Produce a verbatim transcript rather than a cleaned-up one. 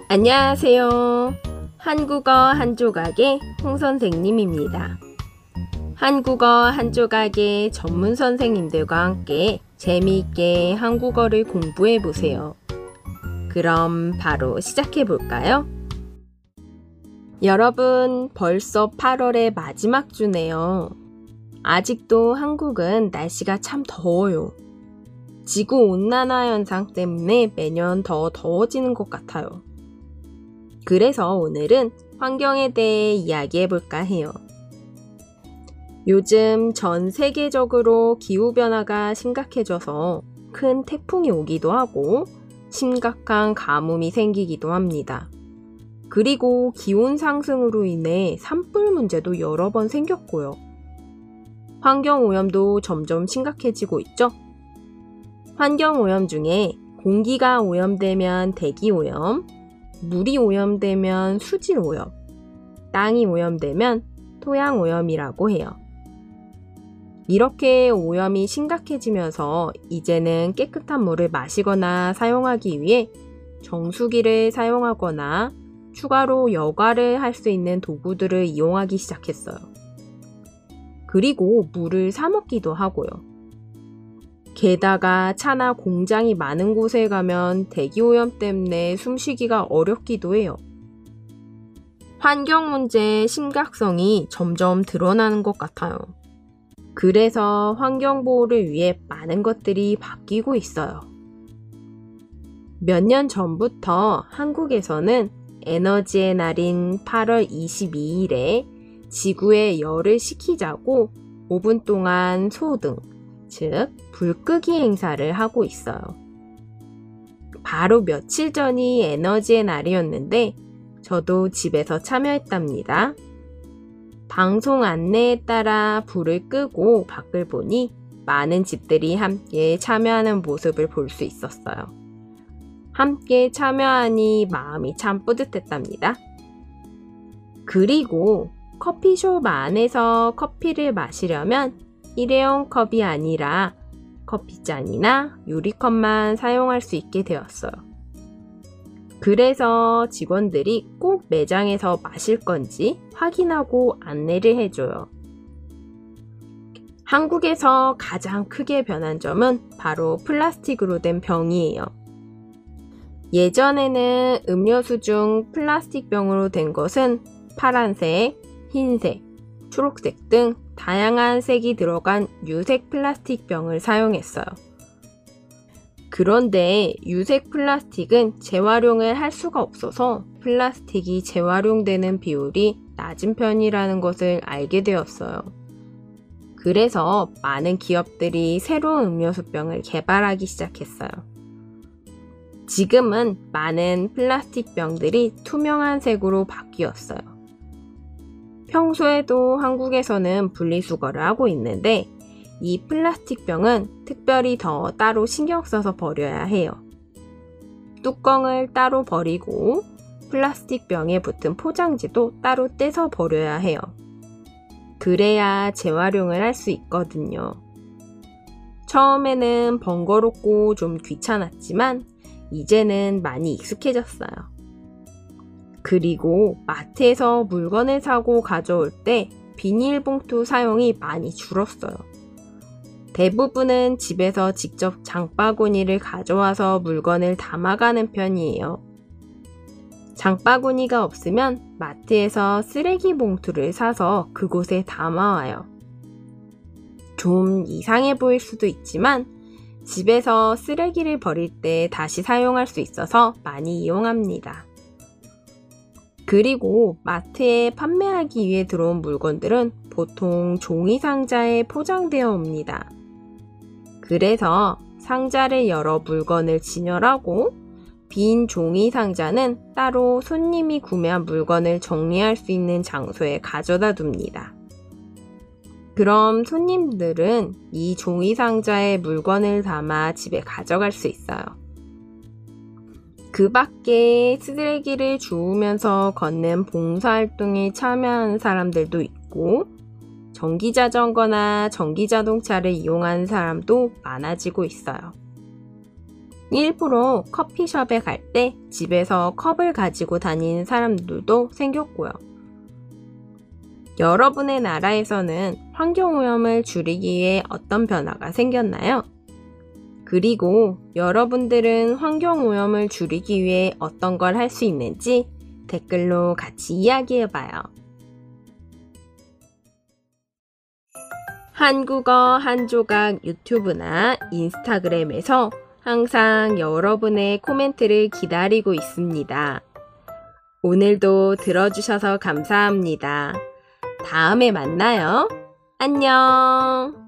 안녕하세요. 한국어 한 조각의 홍 선생님입니다. 한국어 한 조각의 전문 선생님들과 함께 재미있게 한국어를 공부해 보세요. 그럼 바로 시작해 볼까요? 여러분, 벌써 팔월의 마지막 주네요. 아직도 한국은 날씨가 참 더워요. 지구온난화 현상 때문에 매년 더 더워지는 것 같아요. 그래서 오늘은 환경에 대해 이야기해 볼까 해요. 요즘 전 세계적으로 기후변화가 심각해져서 큰 태풍이 오기도 하고 심각한 가뭄이 생기기도 합니다. 그리고 기온 상승으로 인해 산불 문제도 여러 번 생겼고요. 환경오염도 점점 심각해지고 있죠. 환경오염 중에 공기가 오염되면 대기오염, 물이 오염되면 수질오염, 땅이 오염되면 토양오염이라고 해요. 이렇게 오염이 심각해지면서 이제는 깨끗한 물을 마시거나 사용하기 위해 정수기를 사용하거나 추가로 여과를 할 수 있는 도구들을 이용하기 시작했어요. 그리고 물을 사 먹기도 하고요. 게다가 차나 공장이 많은 곳에 가면 대기오염 때문에 숨쉬기가 어렵기도 해요. 환경 문제의 심각성이 점점 드러나는 것 같아요. 그래서 환경 보호를 위해 많은 것들이 바뀌고 있어요. 몇 년 전부터 한국에서는 에너지의 날인 팔월 이십이일에 지구에 열을 식히자고 오 분 동안 소등, 즉 불끄기 행사를 하고 있어요. 바로 며칠 전이 에너지의 날이었는데 저도 집에서 참여했답니다. 방송 안내에 따라 불을 끄고 밖을 보니 많은 집들이 함께 참여하는 모습을 볼 수 있었어요. 함께 참여하니 마음이 참 뿌듯했답니다. 그리고 커피숍 안에서 커피를 마시려면 일회용 컵이 아니라 커피잔이나 유리컵만 사용할 수 있게 되었어요. 그래서 직원들이 꼭 매장에서 마실 건지 확인하고 안내를 해줘요. 한국에서 가장 크게 변한 점은 바로 플라스틱으로 된 병이에요. 예전에는 음료수 중 플라스틱 병으로 된 것은 파란색, 흰색, 초록색 등 다양한 색이 들어간 유색 플라스틱 병을 사용했어요. 그런데 유색 플라스틱은 재활용을 할 수가 없어서 플라스틱이 재활용되는 비율이 낮은 편이라는 것을 알게 되었어요. 그래서 많은 기업들이 새로운 음료수병을 개발하기 시작했어요. 지금은 많은 플라스틱 병들이 투명한 색으로 바뀌었어요. 평소에도 한국에서는 분리수거를 하고 있는데 이 플라스틱 병은 특별히 더 따로 신경 써서 버려야 해요. 뚜껑을 따로 버리고 플라스틱 병에 붙은 포장지도 따로 떼서 버려야 해요. 그래야 재활용을 할 수 있거든요. 처음에는 번거롭고 좀 귀찮았지만 이제는 많이 익숙해졌어요. 그리고 마트에서 물건을 사고 가져올 때 비닐봉투 사용이 많이 줄었어요. 대부분은 집에서 직접 장바구니를 가져와서 물건을 담아가는 편이에요. 장바구니가 없으면 마트에서 쓰레기 봉투를 사서 그곳에 담아와요. 좀 이상해 보일 수도 있지만 집에서 쓰레기를 버릴 때 다시 사용할 수 있어서 많이 이용합니다. 그리고 마트에 판매하기 위해 들어온 물건들은 보통 종이 상자에 포장되어 옵니다. 그래서 상자를 열어 물건을 진열하고 빈 종이 상자는 따로 손님이 구매한 물건을 정리할 수 있는 장소에 가져다 둡니다. 그럼 손님들은 이 종이 상자에 물건을 담아 집에 가져갈 수 있어요. 그 밖에 쓰레기를 주우면서 걷는 봉사활동에 참여하는 사람들도 있고 전기자전거나 전기자동차를 이용하는 사람도 많아지고 있어요. 일부러 커피숍에 갈 때 집에서 컵을 가지고 다니는 사람들도 생겼고요. 여러분의 나라에서는 환경오염을 줄이기 위해 어떤 변화가 생겼나요? 그리고 여러분들은 환경오염을 줄이기 위해 어떤 걸 할 수 있는지 댓글로 같이 이야기해봐요. 한국어 한 조각 유튜브나 인스타그램에서 항상 여러분의 코멘트를 기다리고 있습니다. 오늘도 들어주셔서 감사합니다. 다음에 만나요. 안녕.